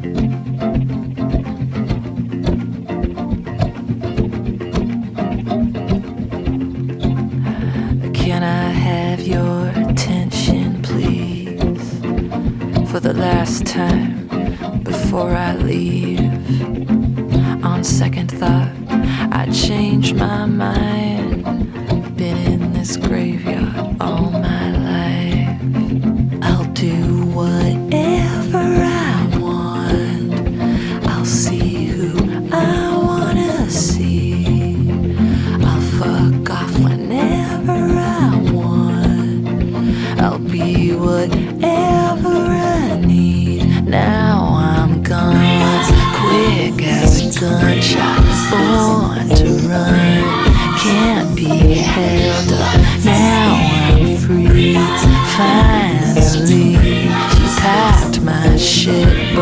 Can I have your attention, please, for the last time before I leave? On second thought, I changed my mind. Been in this graveyard all my life. I'll do whatever I want. I'll see who I wanna see. I'll fuck off whenever I want. I'll be whatever I need. Now I'm gone, quick as a gunshot, born to run. Can't be held up, now I'm free. Finally, she packed my shit.